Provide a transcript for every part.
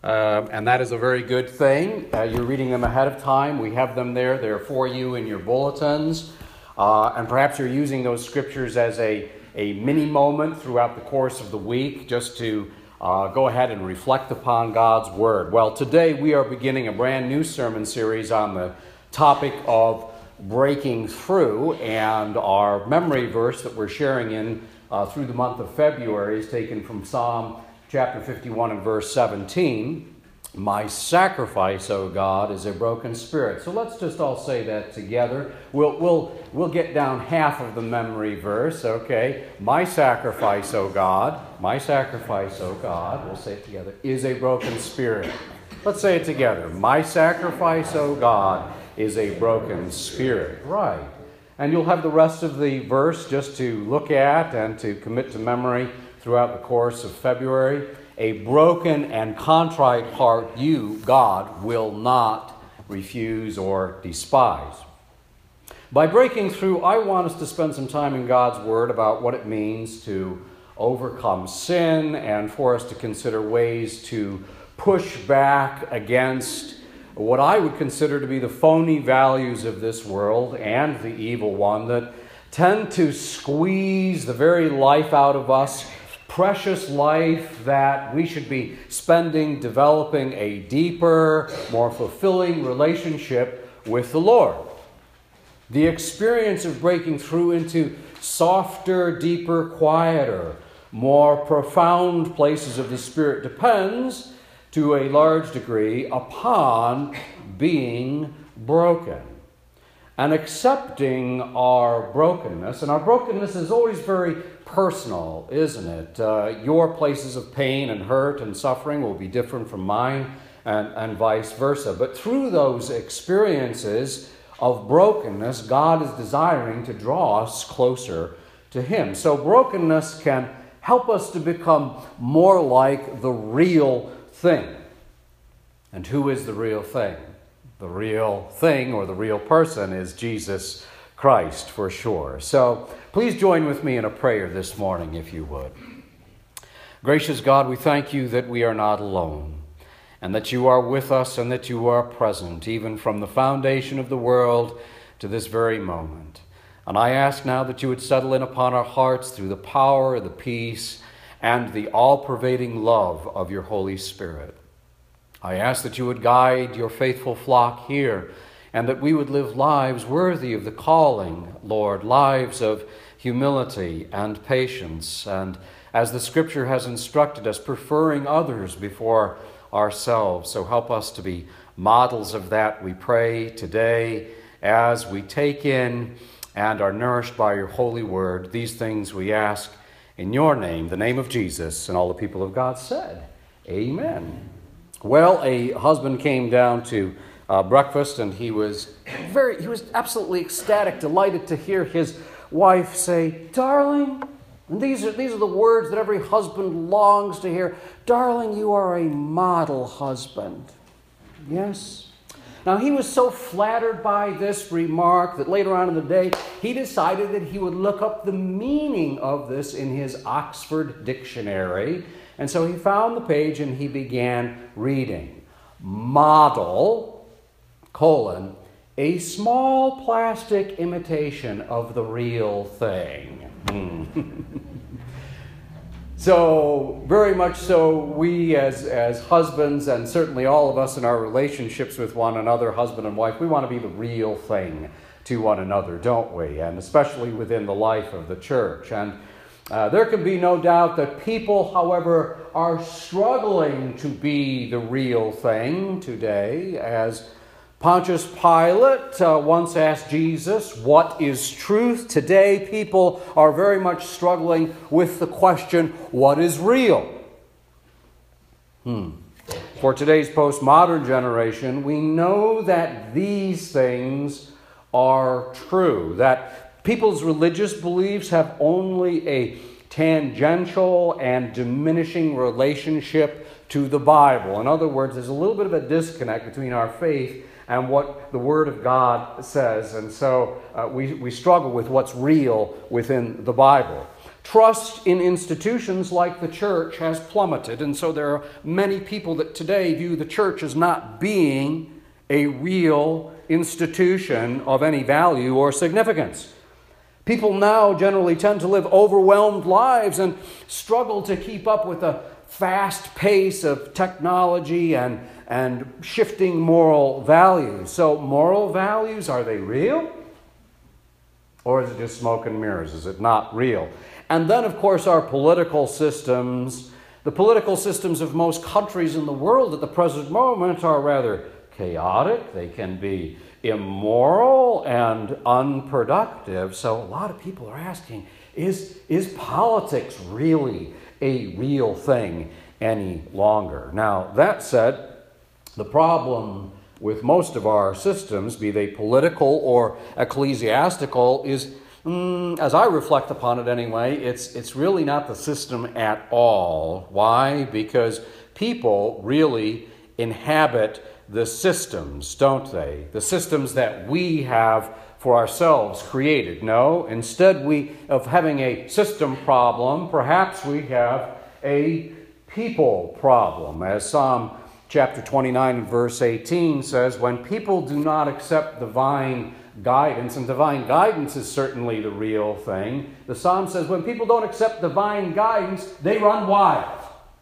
and that is a very good thing. You're reading them ahead of time. We have them there. They're for you in your bulletins. And perhaps you're using those scriptures as a mini moment throughout the course of the week just to go ahead and reflect upon God's Word. Well, today we are beginning a brand new sermon series on the topic of breaking through, and our memory verse that we're sharing in through the month of February is taken from Psalm chapter 51 and verse 17. My sacrifice, O God, is a broken spirit. So let's just all say that together. We'll get down half of the memory verse, okay? My sacrifice, O God, we'll say it together, is a broken spirit. Let's say it together. My sacrifice, O God, is a broken spirit. Right. And you'll have the rest of the verse just to look at and to commit to memory throughout the course of February. A broken and contrite heart you, God, will not refuse or despise. By breaking through, I want us to spend some time in God's Word about what it means to overcome sin and for us to consider ways to push back against what I would consider to be the phony values of this world and the evil one that tend to squeeze the very life out of us, precious life that we should be spending developing a deeper, more fulfilling relationship with the Lord. The experience of breaking through into softer, deeper, quieter, more profound places of the Spirit depends to a large degree upon being broken and accepting our brokenness. And our brokenness is always very personal, isn't it? Your places of pain and hurt and suffering will be different from mine and vice versa. But through those experiences of brokenness, God is desiring to draw us closer to Him. So brokenness can help us to become more like the real thing. And who is the real thing? The real thing or the real person is Jesus Christ for sure. So please join with me in a prayer this morning if you would. Gracious God, we thank you that we are not alone and that you are with us and that you are present even from the foundation of the world to this very moment. And I ask now that you would settle in upon our hearts through the power, the peace, and the all-pervading love of your Holy Spirit. I ask that you would guide your faithful flock here and that we would live lives worthy of the calling, Lord, lives of humility and patience, and as the Scripture has instructed us, preferring others before ourselves. So help us to be models of that, we pray, today as we take in and are nourished by your holy word. These things we ask in your name, the name of Jesus, and all the people of God said, amen. Well, a husband came down to breakfast, and he was absolutely ecstatic, delighted to hear his wife say, "Darling," and these are the words that every husband longs to hear. "Darling, you are a model husband." Yes. Now, he was so flattered by this remark that later on in the day, he decided that he would look up the meaning of this in his Oxford Dictionary. And so he found the page and he began reading. Model, a small plastic imitation of the real thing. So, very much so, we as husbands, and certainly all of us in our relationships with one another, husband and wife, we want to be the real thing to one another, don't we? And especially within the life of the church. And there can be no doubt that people, however, are struggling to be the real thing today. As Pontius Pilate once asked Jesus, "What is truth?" Today, people are very much struggling with the question, what is real? For today's postmodern generation, we know that these things are true, that people's religious beliefs have only a tangential and diminishing relationship to the Bible. In other words, there's a little bit of a disconnect between our faith and what the Word of God says. And so we struggle with what's real within the Bible. Trust in institutions like the church has plummeted, and so there are many people that today view the church as not being a real institution of any value or significance. People now generally tend to live overwhelmed lives and struggle to keep up with the fast pace of technology and shifting moral values. So moral values, are they real? Or is it just smoke and mirrors? Is it not real? And then, of course, our political systems, the political systems of most countries in the world at the present moment are rather chaotic. They can be immoral and unproductive. So a lot of people are asking, is politics really a real thing any longer? Now, that said, the problem with most of our systems, be they political or ecclesiastical, is, as I reflect upon it anyway, it's really not the system at all. Why? Because people really inhabit the systems, don't they? The systems that we have for ourselves created. No, instead of having a system problem, perhaps we have a people problem. As Psalm chapter 29 and verse 18 says, when people do not accept divine guidance, and divine guidance is certainly the real thing, the Psalm says when people don't accept divine guidance, they run wild.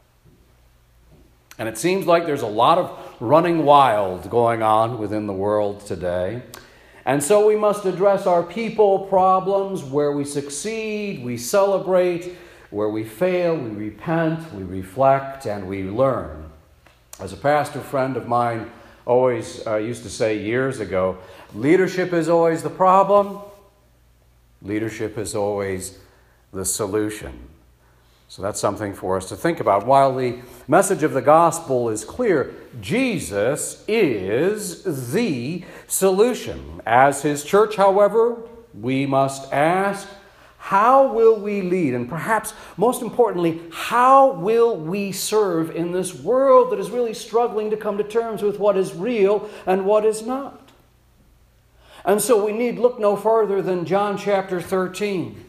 And it seems like there's a lot of running wild going on within the world today. And so we must address our people problems. Where we succeed, we celebrate. Where we fail, we repent, we reflect, and we learn. As a pastor friend of mine always used to say years ago, leadership is always the problem. Leadership is always the solution. So that's something for us to think about. While the message of the gospel is clear, Jesus is the solution. As his church, however, we must ask, how will we lead? And perhaps most importantly, how will we serve in this world that is really struggling to come to terms with what is real and what is not? And so we need look no further than John chapter 13.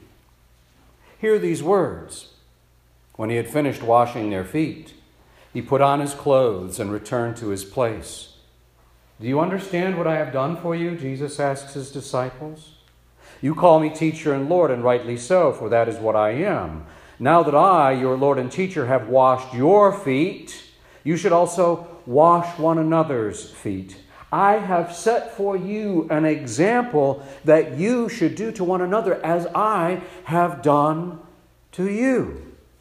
Hear these words. When he had finished washing their feet, he put on his clothes and returned to his place. Do you understand what I have done for you? Jesus asks his disciples. You call me teacher and Lord, and rightly so, for that is what I am. Now that I, your Lord and teacher, have washed your feet, you should also wash one another's feet. I have set for you an example that you should do to one another as I have done to you.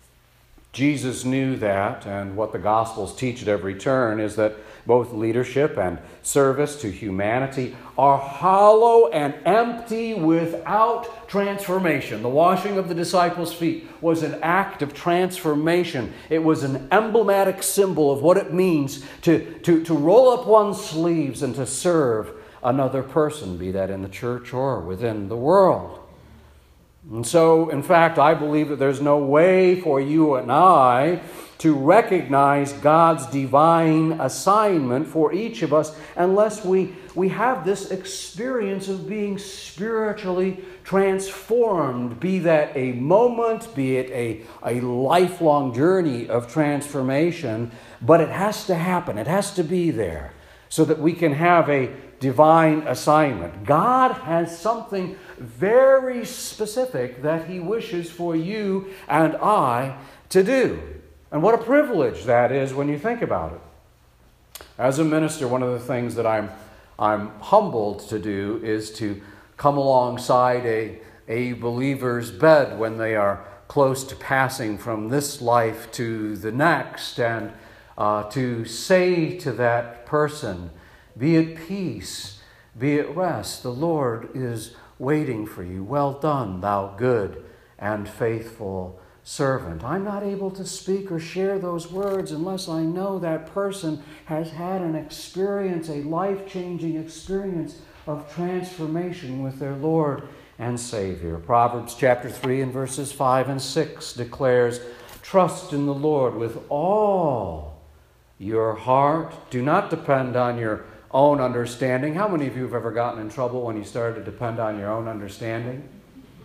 Jesus knew that, and what the Gospels teach at every turn is that both leadership and service to humanity are hollow and empty without transformation. The washing of the disciples' feet was an act of transformation. It was an emblematic symbol of what it means to roll up one's sleeves and to serve another person, be that in the church or within the world. And so, in fact, I believe that there's no way for you and I to recognize God's divine assignment for each of us unless we have this experience of being spiritually transformed, be that a moment, be it a lifelong journey of transformation. But it has to happen. It has to be there so that we can have a divine assignment. God has something very specific that he wishes for you and I to do. And what a privilege that is when you think about it. As a minister, one of the things that I'm humbled to do is to come alongside a believer's bed when they are close to passing from this life to the next, and to say to that person, be at peace, be at rest. The Lord is waiting for you. Well done, thou good and faithful servant. I'm not able to speak or share those words unless I know that person has had an experience, a life-changing experience of transformation with their Lord and Savior. Proverbs chapter 3 and verses 5 and 6 declares, trust in the Lord with all your heart. Do not depend on your own understanding. How many of you have ever gotten in trouble when you started to depend on your own understanding?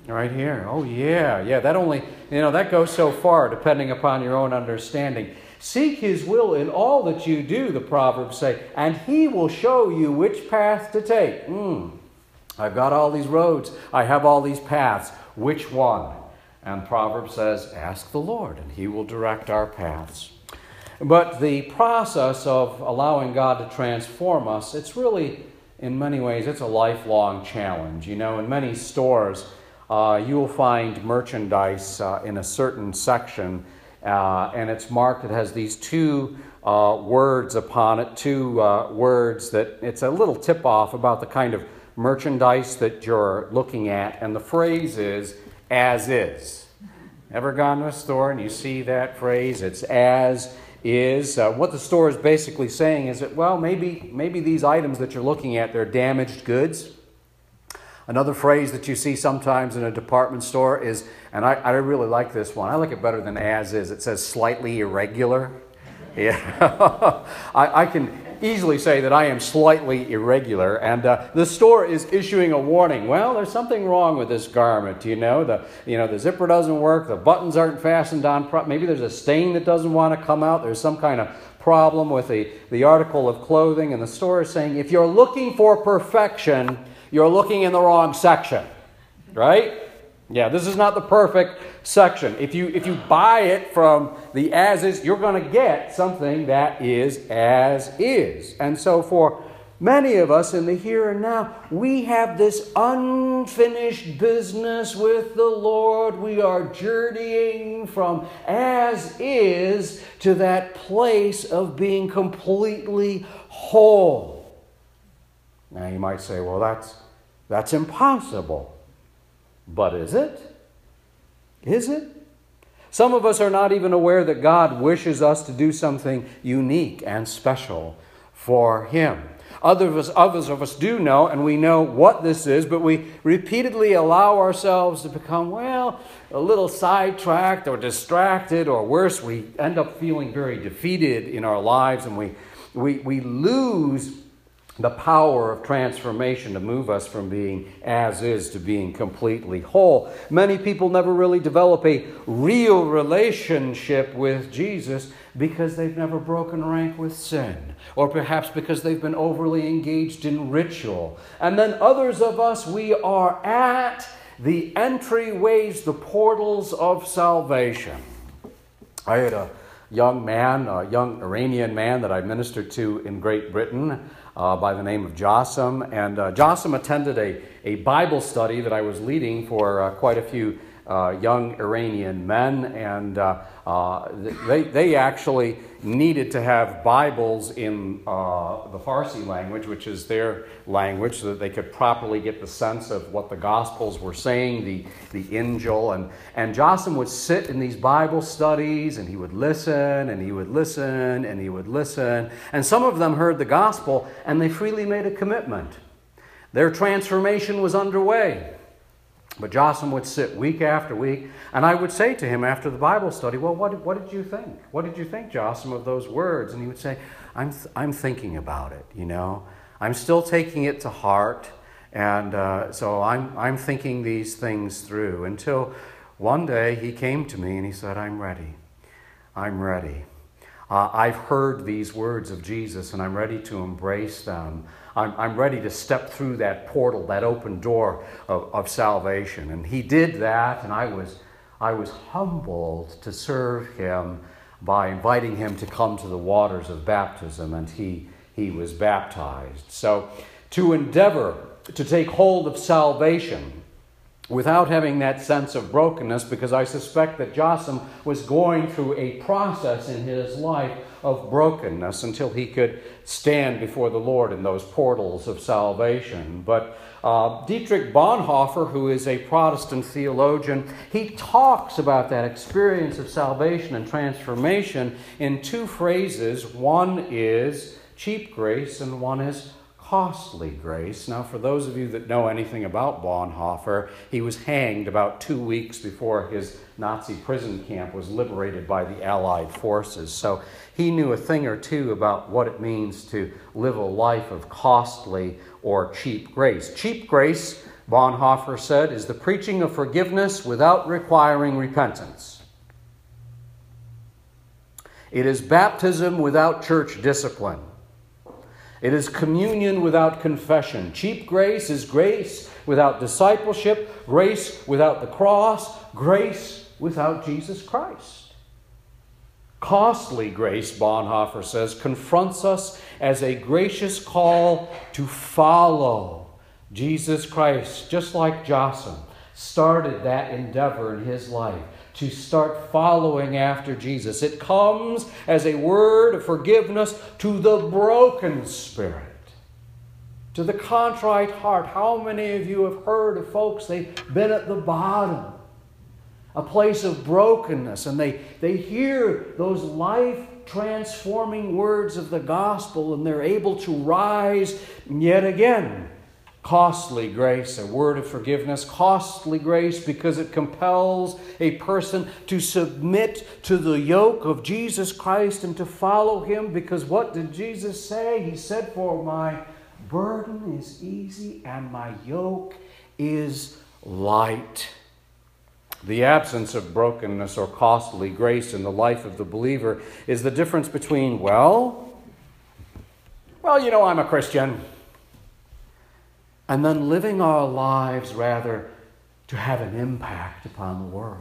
Right here. Oh, yeah. Yeah, that only, that goes so far depending upon your own understanding. Seek His will in all that you do, the Proverbs say, and He will show you which path to take. I've got all these roads. I have all these paths. Which one? And Proverbs says, ask the Lord, and He will direct our paths. But the process of allowing God to transform us, it's really, in many ways, it's a lifelong challenge. In many stores, you will find merchandise in a certain section, and it's marked, it has these two words upon it, two words that it's a little tip-off about the kind of merchandise that you're looking at, and the phrase is, as is. Ever gone to a store and you see that phrase, it's as is? What the store is basically saying is that, well, maybe these items that you're looking at, they're damaged goods. Another phrase that you see sometimes in a department store is, and I really like this one, I like it better than as is, it says slightly irregular. Yeah, I can easily say that I am slightly irregular, and the store is issuing a warning. Well, there's something wrong with this garment. The zipper doesn't work, the buttons aren't fastened on. Maybe there's a stain that doesn't want to come out. There's some kind of problem with the article of clothing, and the store is saying, if you're looking for perfection, you're looking in the wrong section, right? Yeah, this is not the perfect section. If you buy it from the as is, you're going to get something that is as is. And so for many of us in the here and now, we have this unfinished business with the Lord. We are journeying from as is to that place of being completely whole. Now you might say, well, that's impossible. But is it? Is it? Some of us are not even aware that God wishes us to do something unique and special for Him. Others of us do know, and we know what this is, but we repeatedly allow ourselves to become, a little sidetracked or distracted, or worse, we end up feeling very defeated in our lives, and we lose the power of transformation to move us from being as is to being completely whole. Many people never really develop a real relationship with Jesus because they've never broken rank with sin, or perhaps because they've been overly engaged in ritual. And then others of us, we are at the entryways, the portals of salvation. I had a young Iranian man that I ministered to in Great Britain by the name of Jassim. And Jassim attended a Bible study that I was leading for quite a few young Iranian men. And they actually needed to have Bibles in the Farsi language, which is their language, so that they could properly get the sense of what the Gospels were saying, the Injil. And Jassim would sit in these Bible studies, and he would listen, and he would listen, and he would listen. And some of them heard the Gospel, and they freely made a commitment. Their transformation was underway. But Jassim would sit week after week, and I would say to him after the Bible study, well, what did you think? What did you think, Jassim, of those words? And he would say, I'm thinking about it, I'm still taking it to heart, and so I'm thinking these things through. Until one day he came to me and he said, I'm ready. I'm ready. I've heard these words of Jesus, and I'm ready to embrace them. I'm ready to step through that portal, that open door of salvation. And he did that, and I was humbled to serve him by inviting him to come to the waters of baptism, and he was baptized. So to endeavor to take hold of salvation without having that sense of brokenness, because I suspect that Jassim was going through a process in his life of brokenness until he could stand before the Lord in those portals of salvation. But Dietrich Bonhoeffer, who is a Protestant theologian, he talks about that experience of salvation and transformation in two phrases. One is cheap grace and one is costly grace. Now, for those of you that know anything about Bonhoeffer, he was hanged about 2 weeks before his Nazi prison camp was liberated by the Allied forces. So he knew a thing or two about what it means to live a life of costly or cheap grace. Cheap grace Bonhoeffer said, is the preaching of forgiveness without requiring repentance. It is baptism without church discipline. It is communion without confession. Cheap grace is grace without discipleship, grace without the cross, grace without Jesus Christ. Costly grace, Bonhoeffer says, confronts us as a gracious call to follow Jesus Christ, just like Jotham started that endeavor in his life, to start following after Jesus. It comes as a word of forgiveness to the broken spirit, to the contrite heart. How many of you have heard of folks, they've been at the bottom, a place of brokenness, and they hear those life-transforming words of the gospel, and they're able to rise yet again. Costly grace, a word of forgiveness. Costly grace because it compels a person to submit to the yoke of Jesus Christ and to follow Him. Because what did Jesus say? He said, "For my burden is easy and my yoke is light." The absence of brokenness or costly grace in the life of the believer is the difference between, well, I'm a Christian, and then living our lives rather to have an impact upon the world.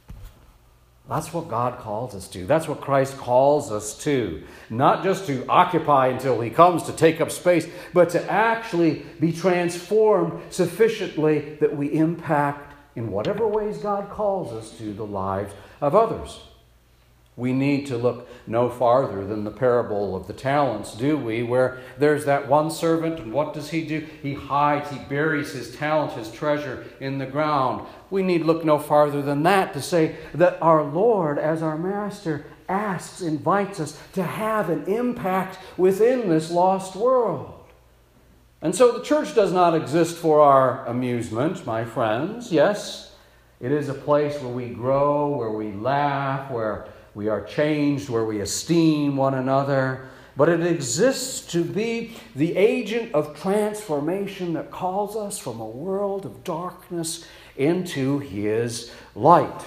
That's what God calls us to. That's what Christ calls us to. Not just to occupy until He comes to take up space, but to actually be transformed sufficiently that we impact in whatever ways God calls us to the lives of others. We need to look no farther than the parable of the talents, do we? Where there's that one servant, and what does he do? He hides, he buries his talent, his treasure in the ground. We need look no farther than that to say that our Lord, as our Master, invites us to have an impact within this lost world. And so the church does not exist for our amusement, my friends. Yes, it is a place where we grow, where we laugh, where we are changed, where we esteem one another. But it exists to be the agent of transformation that calls us from a world of darkness into His light.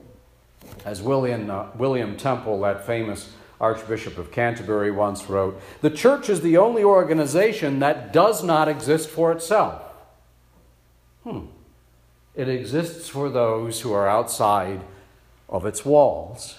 As William Temple, that famous Archbishop of Canterbury, once wrote, "The church is the only organization that does not exist for itself. It exists for those who are outside of its walls."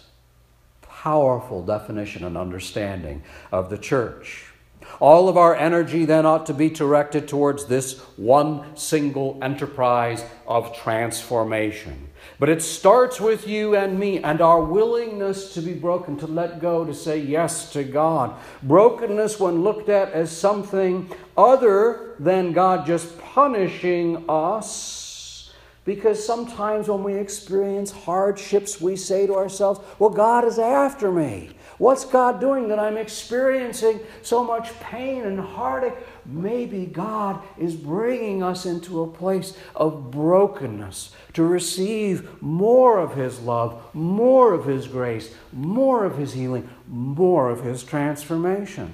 Powerful definition and understanding of the church. All of our energy then ought to be directed towards this one single enterprise of transformation. But it starts with you and me and our willingness to be broken, to let go, to say yes to God. Brokenness, when looked at as something other than God just punishing us, because sometimes when we experience hardships, we say to ourselves, well, God is after me. What's God doing that I'm experiencing so much pain and heartache? Maybe God is bringing us into a place of brokenness to receive more of His love, more of His grace, more of His healing, more of His transformation.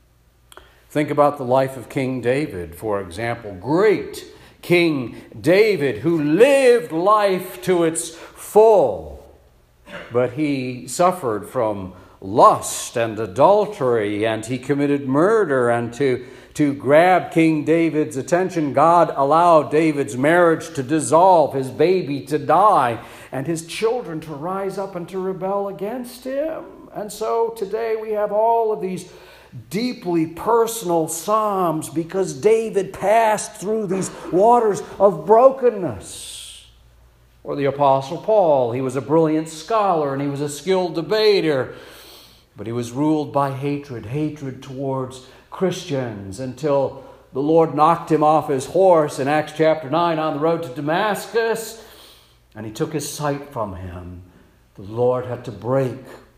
Think about the life of King David, for example. Great King David, who lived life to its full, but he suffered from lust and adultery, and he committed murder. And to grab King David's attention, God allowed David's marriage to dissolve, his baby to die, and his children to rise up and to rebel against him. And so today we have all of these deeply personal psalms because David passed through these waters of brokenness. Or the Apostle Paul, he was a brilliant scholar and he was a skilled debater, but he was ruled by hatred towards Christians, until the Lord knocked him off his horse in Acts chapter 9 on the road to Damascus, and He took his sight from him. The Lord had to break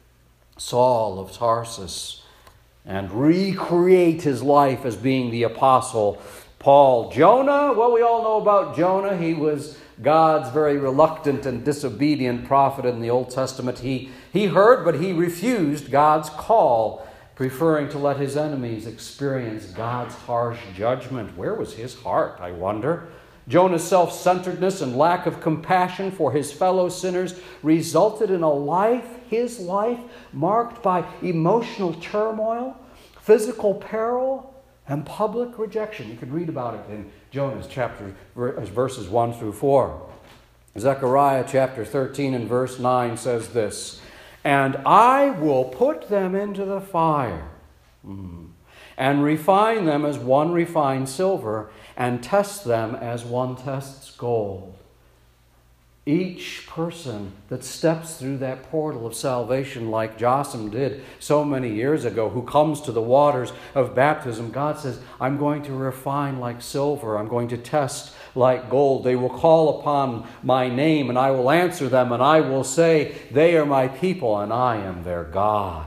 Saul of Tarsus and recreate his life as being the Apostle Paul. Jonah, well, we all know about Jonah. He was God's very reluctant and disobedient prophet in the Old Testament. He heard, but he refused God's call, preferring to let his enemies experience God's harsh judgment. Where was his heart, I wonder? Jonah's self-centeredness and lack of compassion for his fellow sinners resulted in his life, marked by emotional turmoil, physical peril, and public rejection. You could read about it in Jonah's chapter, verses 1 through 4. Zechariah chapter 13 and verse 9 says this, "And I will put them into the fire, and refine them as one refines silver, and test them as one tests gold." Each person that steps through that portal of salvation, like Jotham did so many years ago, who comes to the waters of baptism, God says, I'm going to refine like silver. I'm going to test like gold. They will call upon my name, and I will answer them, and I will say, they are my people, and I am their God.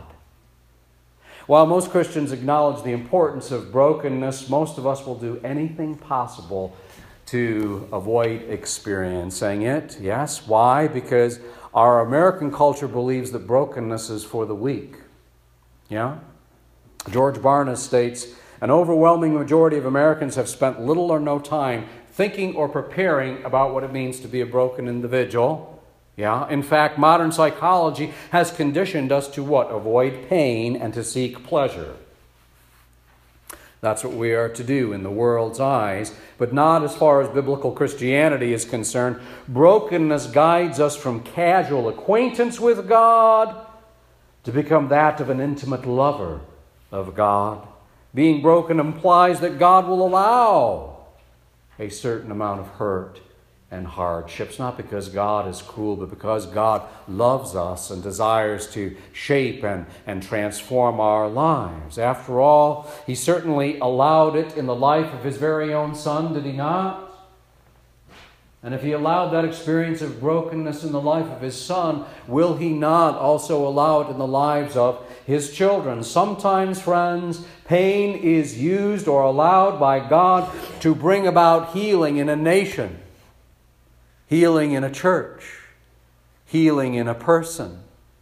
While most Christians acknowledge the importance of brokenness, most of us will do anything possible to avoid experiencing it. Yes, why? Because our American culture believes that brokenness is for the weak. Yeah? George Barna states, an overwhelming majority of Americans have spent little or no time thinking or preparing about what it means to be a broken individual. Yeah, in fact, modern psychology has conditioned us to what? Avoid pain and to seek pleasure. That's what we are to do in the world's eyes, but not as far as biblical Christianity is concerned. Brokenness guides us from casual acquaintance with God to become that of an intimate lover of God. Being broken implies that God will allow a certain amount of hurt and hardships, not because God is cruel, but because God loves us and desires to shape and transform our lives. After all, He certainly allowed it in the life of His very own Son, did He not? And if He allowed that experience of brokenness in the life of His Son, will He not also allow it in the lives of His children? Sometimes, friends, pain is used or allowed by God to bring about healing in a nation, healing in a church, healing in a person.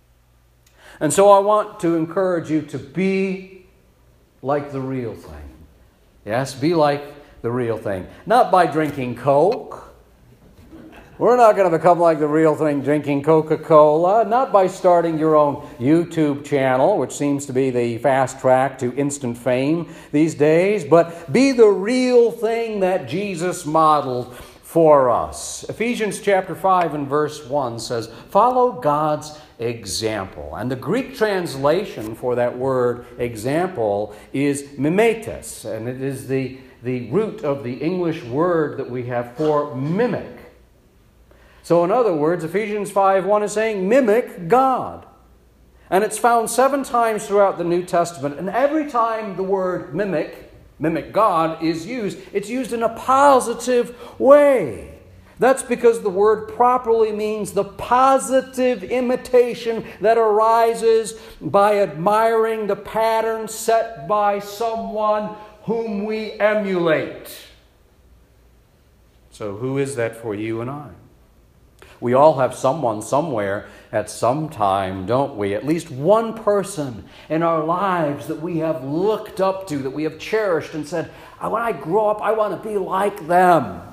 And so I want to encourage you to be like the real thing. Yes, be like the real thing. Not by drinking Coke. We're not going to become like the real thing drinking Coca-Cola. Not by starting your own YouTube channel, which seems to be the fast track to instant fame these days. But be the real thing that Jesus modeled for us. Ephesians chapter 5 and verse 1 says, follow God's example. And the Greek translation for that word example is mimetes. And it is the root of the English word that we have for mimic. So in other words, Ephesians 5:1 is saying, mimic God. And it's found 7 times throughout the New Testament. And every time the word mimic God, is used, it's used in a positive way. That's because the word properly means the positive imitation that arises by admiring the pattern set by someone whom we emulate. So who is that for you and I? We all have someone somewhere at some time, don't we? At least one person in our lives that we have looked up to, that we have cherished and said, when I grow up, I want to be like them.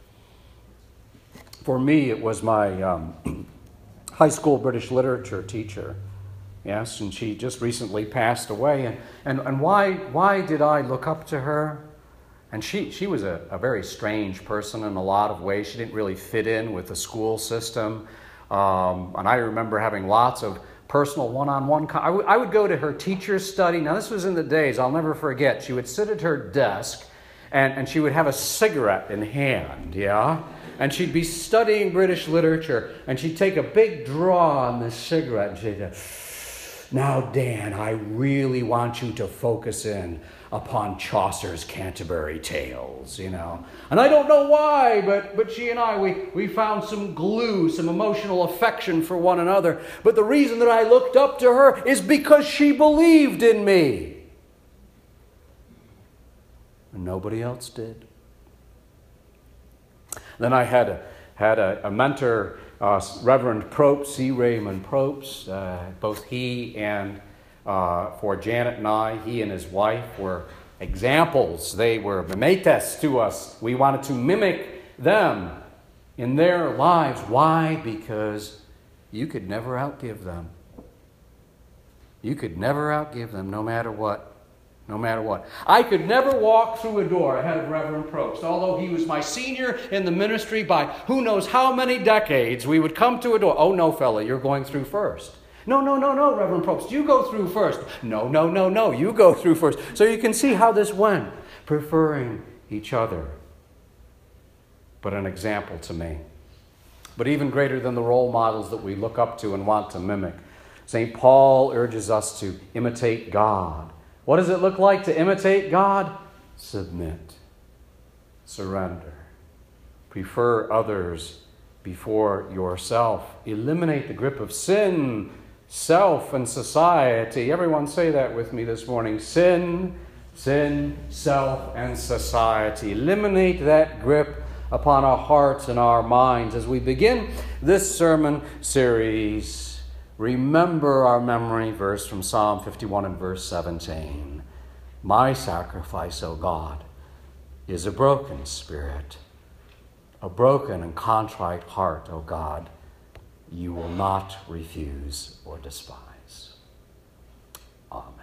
For me, it was my high school British literature teacher. Yes, and she just recently passed away. And why did I look up to her? And she was a very strange person in a lot of ways. She didn't really fit in with the school system. And I remember having lots of personal one-on-one. I would go to her teacher's study. Now, this was in the days, I'll never forget. She would sit at her desk, and she would have a cigarette in hand, yeah? And she'd be studying British literature, and she'd take a big draw on this cigarette, and she'd say, now, Dan, I really want you to focus in upon Chaucer's Canterbury Tales, you know. And I don't know why, but she and I, we found some glue, some emotional affection for one another. But the reason that I looked up to her is because she believed in me. And nobody else did. Then I had a mentor, Reverend Probst, C. Raymond Probst. Both he and for Janet and I, he and his wife were examples. They were mimetes to us. We wanted to mimic them in their lives. Why? Because you could never outgive them. You could never outgive them, no matter what. No matter what. I could never walk through a door ahead of Reverend Probst. Although he was my senior in the ministry by who knows how many decades, we would come to a door. Oh, no, fella, you're going through first. No, Reverend Probst, you go through first. No, you go through first. So you can see how this went, preferring each other. But an example to me. But even greater than the role models that we look up to and want to mimic, St. Paul urges us to imitate God. What does it look like to imitate God? Submit. Surrender. Prefer others before yourself. Eliminate the grip of sin, self, and society. Everyone say that with me this morning. Sin, self, and society. Eliminate that grip upon our hearts and our minds. As we begin this sermon series, remember our memory verse from Psalm 51 and verse 17. My sacrifice, O God, is a broken spirit, a broken and contrite heart, O God, you will not refuse or despise. Amen.